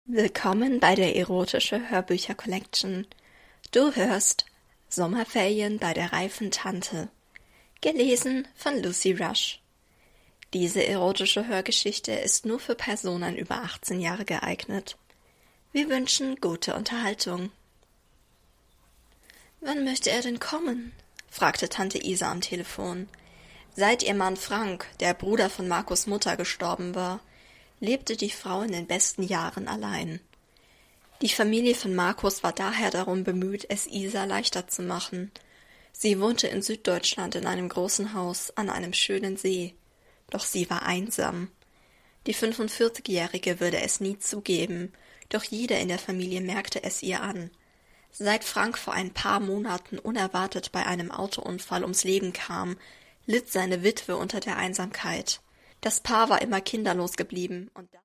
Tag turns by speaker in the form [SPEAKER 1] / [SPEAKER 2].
[SPEAKER 1] Willkommen bei der Erotische Hörbücher Collection. Du hörst Sommerferien bei der reifen Tante. Gelesen von Lucy Rush. Diese erotische Hörgeschichte ist nur für Personen über 18 Jahre geeignet. Wir wünschen gute Unterhaltung. »Wann möchte er denn kommen?« fragte Tante Isa am Telefon. Seit ihr Mann Frank, der Bruder von Markus' Mutter, gestorben war, lebte die Frau in den besten Jahren allein. Die Familie von Markus war daher darum bemüht, es Isa leichter zu machen. Sie wohnte in Süddeutschland in einem großen Haus an einem schönen See. Doch sie war einsam. Die 45-Jährige würde es nie zugeben, doch jeder in der Familie merkte es ihr an. Seit Frank vor ein paar Monaten unerwartet bei einem Autounfall ums Leben kam, litt seine Witwe unter der Einsamkeit. Das Paar war immer kinderlos geblieben und